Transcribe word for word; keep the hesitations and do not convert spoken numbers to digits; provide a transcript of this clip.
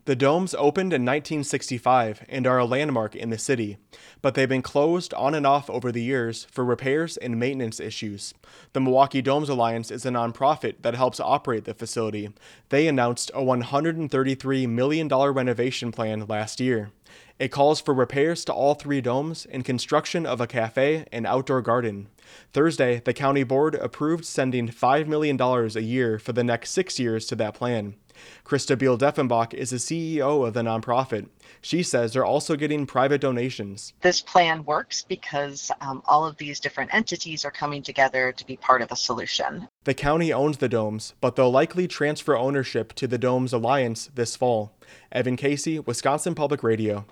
The domes opened in nineteen sixty-five and are a landmark in the city, but they've been closed on and off over the years for repairs and maintenance issues. The Milwaukee Domes Alliance is a nonprofit that helps operate the facility. They announced a one hundred thirty-three million dollars renovation plan last year. It calls for repairs to all three domes and construction of a cafe and outdoor garden. Thursday, the county board approved sending five million dollars a year for the next six years to that plan. Krista Beal Deffenbach is the C E O of the nonprofit. She says they're also getting private donations. This plan works because um, all of these different entities are coming together to be part of a solution. The county owns the domes, but they'll likely transfer ownership to the Domes Alliance this fall. Evan Casey, Wisconsin Public Radio.